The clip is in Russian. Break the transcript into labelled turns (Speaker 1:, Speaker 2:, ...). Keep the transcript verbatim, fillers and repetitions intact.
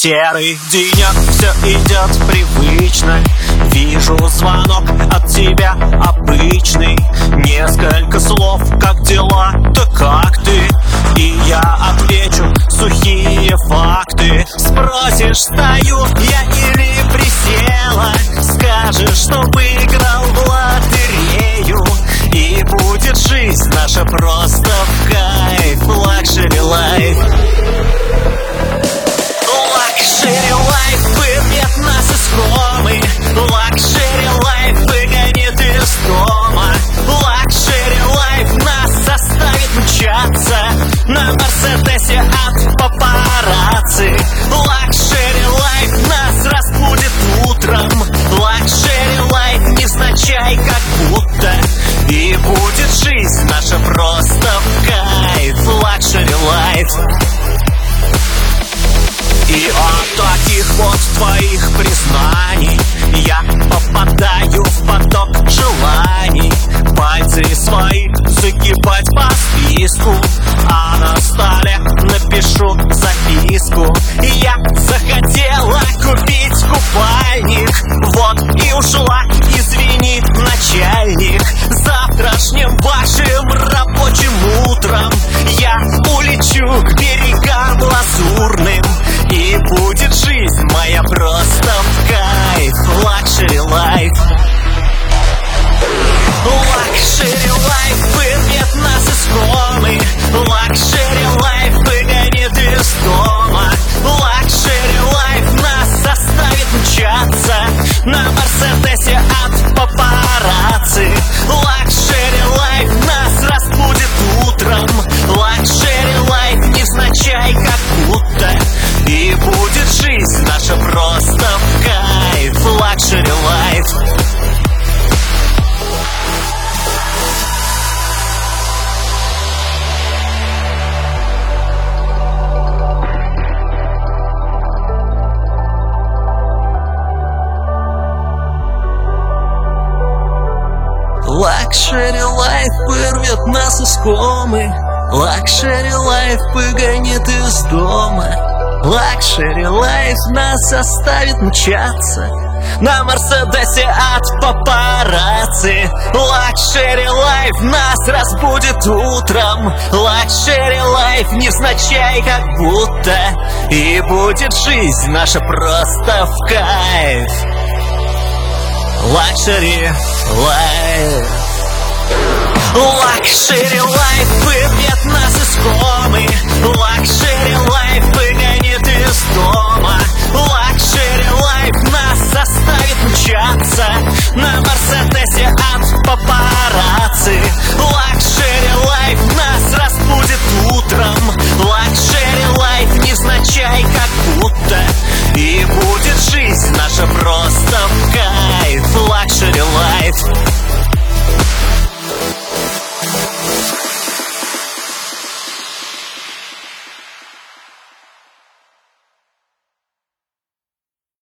Speaker 1: Серый денек, все идет привычно. Вижу звонок от тебя обычный. Несколько слов, как дела, да как ты? И я отвечу сухие факты. Спросишь, стою я или присела, скажешь, что выиграл в лотерею. И будет жизнь наша просто в кайф. Luxury life. Luxury life вырвет нас из комы. Luxury life выгонит из дома. Luxury life нас заставит мчаться на Мерседесе от папарацци. Luxury life нас разбудит утром. Luxury life невзначай как будто. И будет жизнь наша просто в кайф. Luxury life. И от таких вот твоих признаний я попадаю в поток желаний. Пальцы свои загибать по списку, а на столе напишу записку. Я захотела купить купальник, вот и ушла, извини, начальник. Завтрашним вашим рабочим утром я улечу к берегам лазурным. И будет жизнь моя просто в кайф. Luxury life. Luxury life вырвет нас из комы. Luxury life выгонит из дома. Luxury life нас заставит мчаться на Мерседесе от папарацци. Luxury life нас разбудит утром. Luxury life невзначай как будто. И будет жизнь наша просто в кайф. Luxury life. Luxury life вырвет нас из комы. Luxury life выгонит из дома. Luxury life нас заставит мчаться на Мерседесе от папарацци. Luxury life нас разбудит утром. Luxury life невзначай как будто. И будет жизнь наша просто в кайф. Luxury life. Luxury life вырвет нас из комы. Luxury life